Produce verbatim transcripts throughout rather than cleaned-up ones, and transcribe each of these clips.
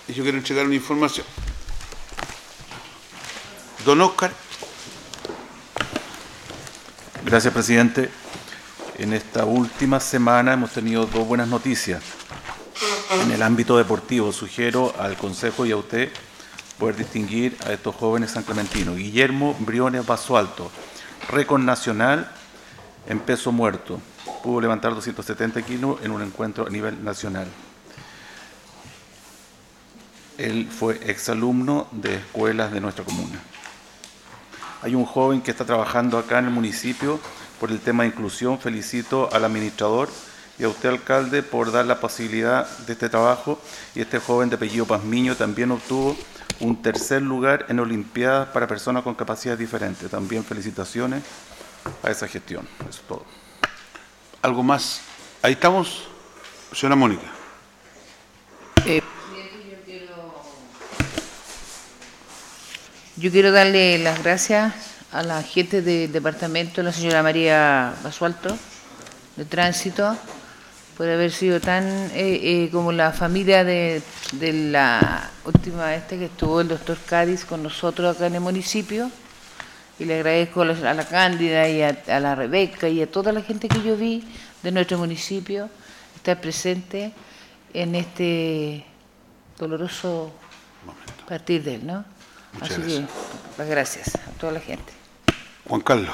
y yo quiero entregar una información. Don Óscar. Gracias, presidente. En esta última semana hemos tenido dos buenas noticias. En el ámbito deportivo, sugiero al Consejo y a usted poder distinguir a estos jóvenes sancramentinos. Guillermo Briones Basualto, récord nacional en peso muerto. Pudo levantar doscientos setenta kilos en un encuentro a nivel nacional. Él fue exalumno de escuelas de nuestra comuna. Hay un joven que está trabajando acá en el municipio por el tema de inclusión. Felicito al administrador y a usted, alcalde, por dar la posibilidad de este trabajo. Y este joven de apellido Pazmiño también obtuvo un tercer lugar en Olimpiadas para personas con capacidades diferentes. También felicitaciones a esa gestión. Eso es todo. ¿Algo más? Ahí estamos, señora Mónica. Eh, yo, quiero, yo quiero darle las gracias a la gente del departamento, la señora María Basualto, de Tránsito, por haber sido tan eh, eh, como la familia de, de la última este que estuvo el doctor Cádiz con nosotros acá en el municipio. Y le agradezco a la, a la Cándida y a, a la Rebeca y a toda la gente que yo vi de nuestro municipio estar presente en este doloroso momento. Partir de él, ¿no? Muchas Así gracias. que, las gracias a toda la gente. Juan Carlos.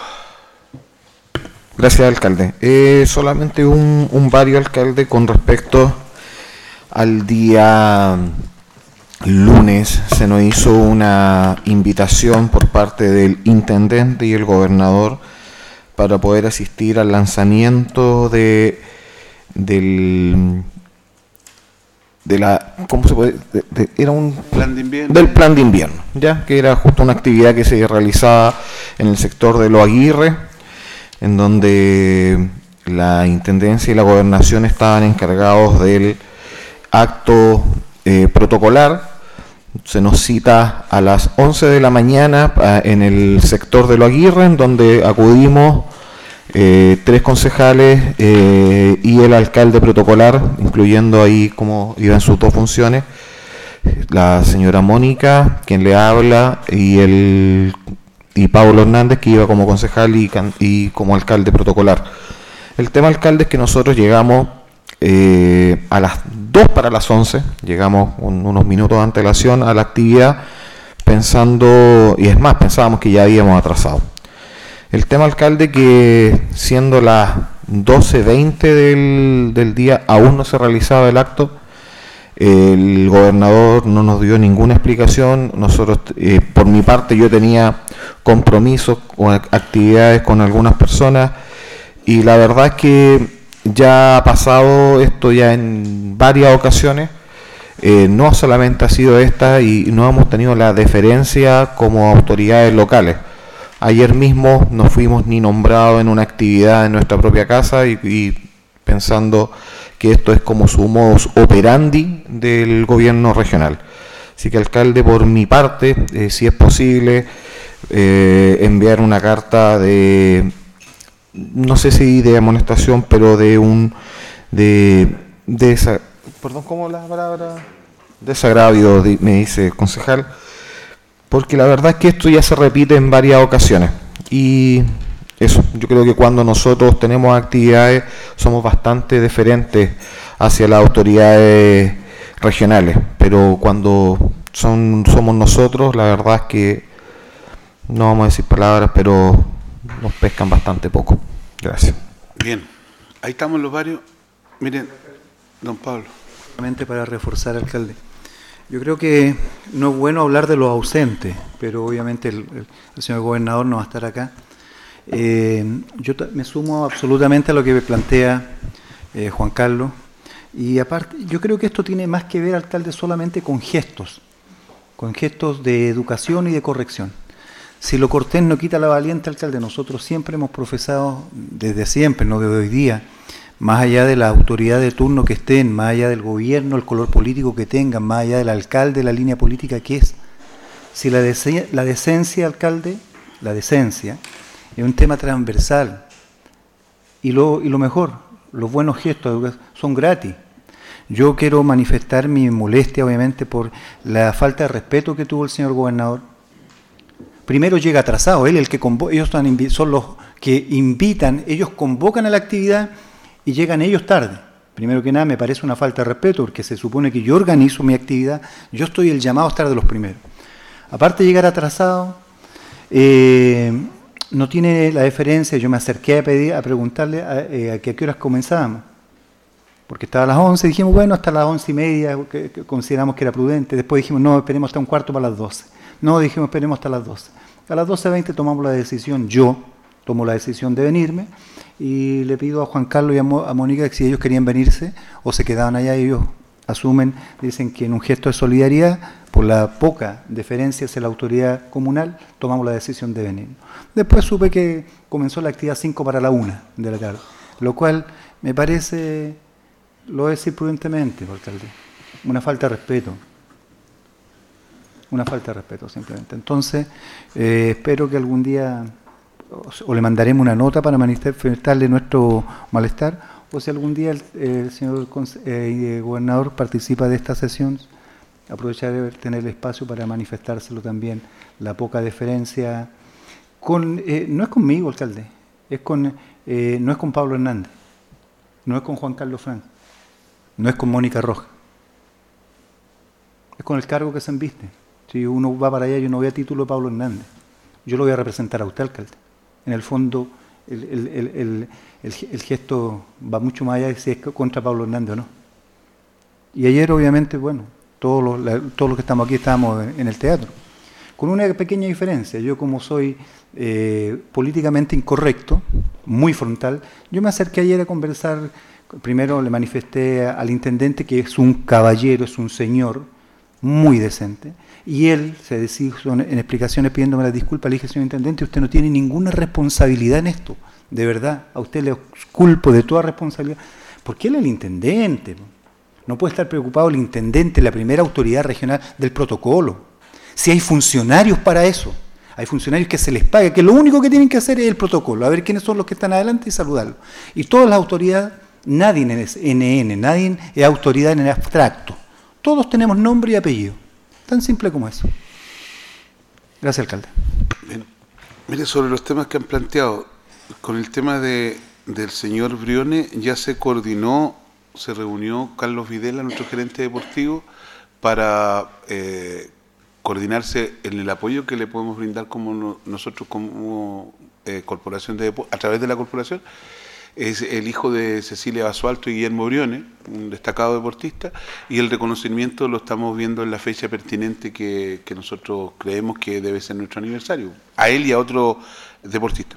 Gracias, alcalde. Eh, solamente un, un vario, alcalde, con respecto al día lunes. Se nos hizo una invitación por parte del intendente y el gobernador para poder asistir al lanzamiento de del de la ¿cómo se puede? De, de, era un plan de invierno. Del plan de invierno, ya que era justo una actividad que se realizaba en el sector de Los Aguirre, en donde la intendencia y la gobernación estaban encargados del acto eh, protocolar. Se nos cita a las once de la mañana en el sector de Lo Aguirre, en donde acudimos eh, tres concejales eh, y el alcalde protocolar, incluyendo ahí como iba en sus dos funciones, la señora Mónica, quien le habla, y el y Pablo Hernández, que iba como concejal y, y como alcalde protocolar. El tema, alcalde, es que nosotros llegamos Eh, a las dos para las once, llegamos un, unos minutos de antelación a la actividad, pensando, y es más, pensábamos que ya habíamos atrasado. El tema, alcalde, que siendo las doce veinte del, del día aún no se realizaba el acto, el gobernador no nos dio ninguna explicación. Nosotros, eh, por mi parte, yo tenía compromisos con actividades con algunas personas, y la verdad es que ya ha pasado esto ya en varias ocasiones, eh, no solamente ha sido esta, y no hemos tenido la deferencia como autoridades locales. Ayer mismo no fuimos ni nombrados en una actividad en nuestra propia casa, y, y pensando que esto es como su modus operandi del gobierno regional. Así que, alcalde, por mi parte, eh, si es posible, eh, enviar una carta de, no sé si de amonestación, pero de un de, de esa, perdón, ¿cómo la palabra? Desagravio, de, me dice el concejal, porque la verdad es que esto ya se repite en varias ocasiones, y eso, yo creo que cuando nosotros tenemos actividades somos bastante deferentes hacia las autoridades regionales, pero cuando son somos nosotros, la verdad es que no vamos a decir palabras, pero nos pescan bastante poco. Gracias. Bien, ahí estamos los varios. Miren, don Pablo. Para reforzar, alcalde, yo creo que no es bueno hablar de los ausentes, pero obviamente el, el, el señor gobernador no va a estar acá. Eh, yo me sumo absolutamente a lo que plantea eh, Juan Carlos, y aparte yo creo que esto tiene más que ver, alcalde, solamente con gestos, con gestos de educación y de corrección. Si lo cortés no quita la valiente, alcalde. Nosotros siempre hemos profesado, desde siempre, no desde hoy día, más allá de la autoridad de turno que estén, más allá del gobierno, el color político que tengan, más allá del alcalde, la línea política que es. Si la, dece la decencia, alcalde, la decencia, es un tema transversal. Y lo, y lo mejor, los buenos gestos son gratis. Yo quiero manifestar mi molestia, obviamente, por la falta de respeto que tuvo el señor gobernador. Primero llega atrasado, él el que convoca, ellos son, son los que invitan, ellos convocan a la actividad y llegan ellos tarde. Primero que nada me parece una falta de respeto, porque se supone que yo organizo mi actividad, yo estoy el llamado a estar de los primeros. Aparte de llegar atrasado, eh, no tiene la deferencia, yo me acerqué a pedir, a preguntarle a, eh, a, que a qué horas comenzábamos. Porque estaba a las once, dijimos, bueno, hasta las once y media, que, que consideramos que era prudente. Después dijimos, no, esperemos hasta un cuarto para las doce. No, dijimos, esperemos hasta las doce. A las doce veinte tomamos la decisión, yo tomo la decisión de venirme, y le pido a Juan Carlos y a, Mo, a Mónica que si ellos querían venirse o se quedaban allá, ellos asumen, dicen que en un gesto de solidaridad, por la poca deferencia hacia la autoridad comunal, tomamos la decisión de venir. Después supe que comenzó la actividad cinco para la una de la tarde, lo cual me parece, lo voy a decir prudentemente, alcalde, una falta de respeto. Una falta de respeto, simplemente. Entonces, eh, espero que algún día o, o le mandaremos una nota para manifestarle nuestro malestar, o si algún día el, eh, el señor eh, gobernador participa de esta sesión, aprovechar de tener el espacio para manifestárselo también, la poca deferencia. Con, eh, no es conmigo, alcalde, es con, eh, no es con Pablo Hernández, no es con Juan Carlos Frank, no es con Mónica Roja, es con el cargo que se embiste. Si uno va para allá, yo no voy a título de Pablo Hernández, yo lo voy a representar a usted, alcalde. En el fondo, el, el, el, el, el, el gesto va mucho más allá de si es contra Pablo Hernández o no. Y ayer, obviamente, bueno, todos los, la, todos los que estamos aquí estábamos en, en el teatro, con una pequeña diferencia. Yo, como soy eh, políticamente incorrecto, muy frontal, yo me acerqué ayer a conversar. Primero le manifesté al intendente que es un caballero, es un señor muy decente, y él se deshizo en explicaciones pidiéndome las disculpas. Le dije, señor intendente, usted no tiene ninguna responsabilidad en esto, de verdad, a usted le culpo de toda responsabilidad, porque él es el intendente, no puede estar preocupado el intendente, la primera autoridad regional del protocolo, si hay funcionarios para eso, hay funcionarios que se les paga, que lo único que tienen que hacer es el protocolo, a ver quiénes son los que están adelante y saludarlos, y todas las autoridades, nadie es N N, nadie es autoridad en el abstracto. Todos tenemos nombre y apellido. Tan simple como eso. Gracias, alcalde. Bien. Mire, sobre los temas que han planteado, con el tema de, del señor Briones, ya se coordinó, se reunió Carlos Videla, nuestro gerente deportivo, para eh, coordinarse en el apoyo que le podemos brindar como no, nosotros como eh, corporación de a través de la corporación. Es el hijo de Cecilia Basualto y Guillermo Briones, un destacado deportista, y el reconocimiento lo estamos viendo en la fecha pertinente que, que nosotros creemos que debe ser nuestro aniversario, a él y a otro deportista.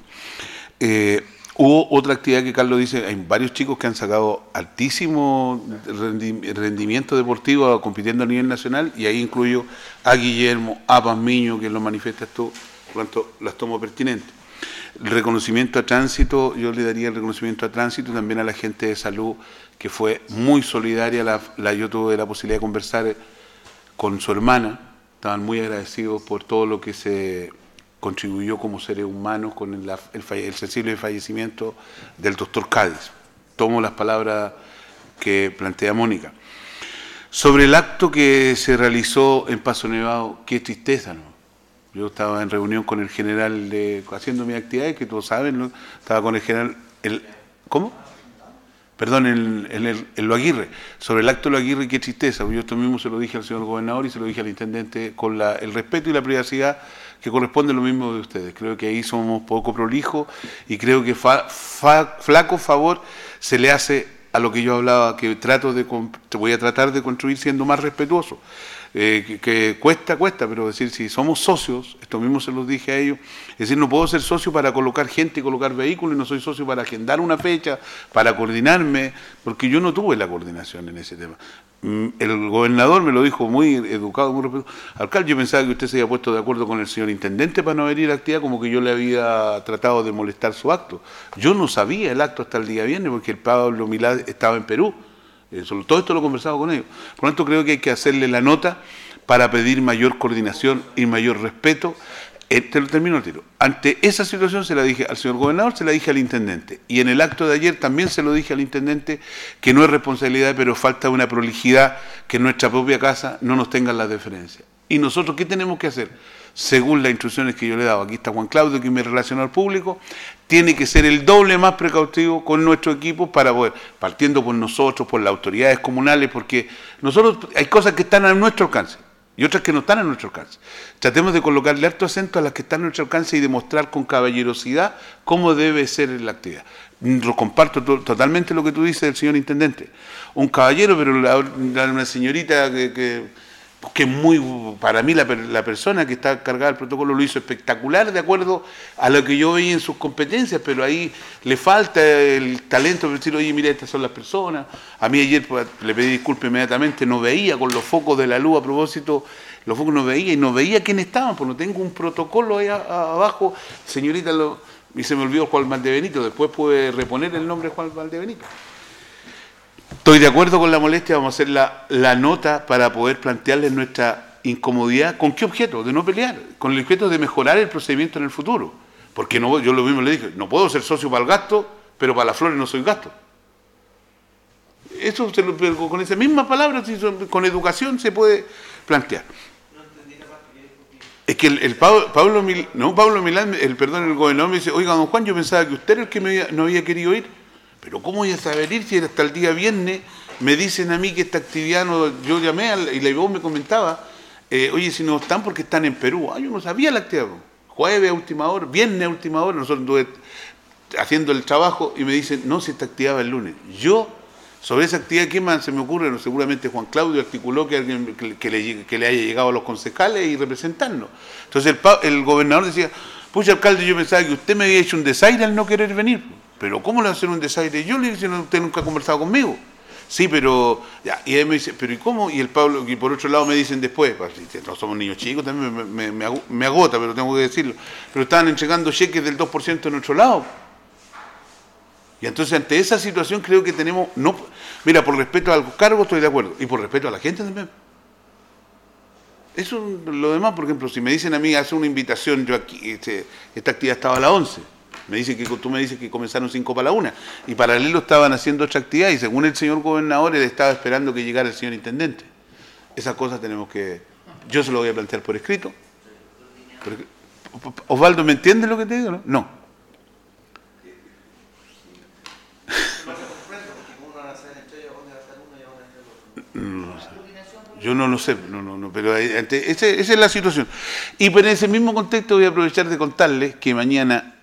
Eh, hubo otra actividad que Carlos dice, hay varios chicos que han sacado altísimo rendimiento deportivo compitiendo a nivel nacional, y ahí incluyo a Guillermo, a Pazmiño, que lo manifiesta esto, por lo tanto las tomo pertinentes. El reconocimiento a tránsito, yo le daría el reconocimiento a tránsito también a la gente de salud, que fue muy solidaria. La, la, yo tuve la posibilidad de conversar con su hermana, estaban muy agradecidos por todo lo que se contribuyó como seres humanos con el, el, el sensible fallecimiento del doctor Cádiz. Tomo las palabras que plantea Mónica. Sobre el acto que se realizó en Paso Nevado, qué tristeza, ¿no? Yo estaba en reunión con el general de, haciendo mis actividades, que todos saben, ¿no? Estaba con el general, el, ¿cómo? Perdón, en, en, el, en Lo Aguirre. Sobre el acto de Lo Aguirre, qué tristeza. Yo esto mismo se lo dije al señor gobernador y se lo dije al intendente con la, el respeto y la privacidad que corresponde a lo mismo de ustedes. Creo que ahí somos poco prolijos y creo que fa, fa, flaco favor se le hace a lo que yo hablaba, que trato de, te voy a tratar de construir siendo más respetuoso. Eh, que, que cuesta, cuesta, pero decir, si somos socios, esto mismo se los dije a ellos, es decir, no puedo ser socio para colocar gente y colocar vehículos, y no soy socio para agendar una fecha, para coordinarme, porque yo no tuve la coordinación en ese tema. El gobernador me lo dijo muy educado, muy respetuoso. Alcalde, yo pensaba que usted se había puesto de acuerdo con el señor intendente para no venir a la actividad, como que yo le había tratado de molestar su acto. Yo no sabía el acto hasta el día viernes, porque el Pablo Milá estaba en Perú. Eso, todo esto lo he conversado con ellos. Por lo tanto, creo que hay que hacerle la nota para pedir mayor coordinación y mayor respeto eh, te lo termino el tiro. Ante esa situación se la dije al señor gobernador, se la dije al intendente. Y en el acto de ayer también se lo dije al intendente, que no es responsabilidad, pero falta una prolijidad que en nuestra propia casa no nos tengan las deferencias. ¿Y nosotros qué tenemos que hacer? Según las instrucciones que yo le he dado, aquí está Juan Claudio, que me relaciona al público, tiene que ser el doble más precautivo con nuestro equipo para poder, partiendo por nosotros, por las autoridades comunales, porque nosotros hay cosas que están a nuestro alcance y otras que no están a nuestro alcance. Tratemos de colocarle alto acento a las que están a nuestro alcance y demostrar con caballerosidad cómo debe ser la actividad. Lo comparto to totalmente lo que tú dices del señor intendente. Un caballero, pero la, la, una señorita que... que que muy, para mí la, la persona que está cargada del protocolo lo hizo espectacular de acuerdo a lo que yo veía en sus competencias, pero ahí le falta el talento de decir, oye, mira, estas son las personas. A mí ayer pues, le pedí disculpas inmediatamente, no veía con los focos de la luz a propósito, los focos no veía y no veía quiénes estaban, porque no tengo un protocolo ahí a, a, abajo, señorita, lo, y se me olvidó Juan Valdebenito, después pude reponer el nombre de Juan Valdebenito. Estoy de acuerdo con la molestia, vamos a hacer la, la nota para poder plantearles nuestra incomodidad. ¿Con qué objeto? De no pelear, con el objeto de mejorar el procedimiento en el futuro. Porque no, yo lo mismo le dije, no puedo ser socio para el gasto, pero para las flores no soy gasto. Eso se lo, con esa misma palabra, con educación se puede plantear. Es que el, el Pablo, Pablo, Mil, no, Pablo Milán, el perdón, el gobernador me dice, oiga, don Juan, yo pensaba que usted era el que me había, no había querido ir. Pero ¿cómo voy a saber ir si hasta el día viernes me dicen a mí que esta actividad, no, yo llamé a la, y la voz me comentaba, eh, oye, si no están porque están en Perú. Ah, yo no sabía la actividad. Jueves a última hora, viernes a última hora, nosotros estuve haciendo el trabajo y me dicen, no, si esta actividad va el lunes. Yo, sobre esa actividad, ¿qué más se me ocurre? No, seguramente Juan Claudio articuló que, alguien, que, que, le, que le haya llegado a los concejales y representarnos. Entonces el, el gobernador decía, pucha, alcalde, yo pensaba que usted me había hecho un desaire al no querer venir. Pero ¿cómo le va a hacer un desaire? Yo le dije, usted nunca ha conversado conmigo. Sí, pero... Ya, y él me dice, ¿pero y cómo? Y el Pablo, y por otro lado me dicen después, pues, no somos niños chicos, también me, me, me, me agota, pero tengo que decirlo. Pero estaban entregando cheques del dos por ciento de nuestro lado. Y entonces ante esa situación creo que tenemos... no Mira, por respeto a los cargos estoy de acuerdo. Y por respeto a la gente también. Eso, lo demás, por ejemplo, si me dicen a mí, hace una invitación, yo aquí, este, esta actividad estaba a las once. Me dice que tú me dices que comenzaron cinco para la una y paralelo estaban haciendo otra actividad y según el señor gobernador él estaba esperando que llegara el señor intendente. Esas cosas tenemos que... Yo se lo voy a plantear por escrito. Osvaldo, ¿me entiendes lo que te digo? No. no. No sé. Yo no lo sé, no, no, no, pero ese, esa es la situación. Y por ese mismo contexto voy a aprovechar de contarles que mañana